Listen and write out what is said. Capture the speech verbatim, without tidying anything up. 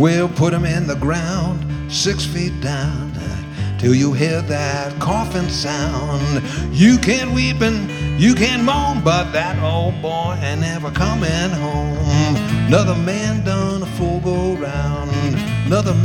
We'll put him in the ground, six feet down, till you hear that coffin sound. You can weep and you can moan, but that old boy ain't never coming home. Another man done a full go round, another